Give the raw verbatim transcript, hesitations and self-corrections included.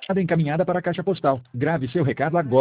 encaminhada para a caixa postal. Grave seu recado agora.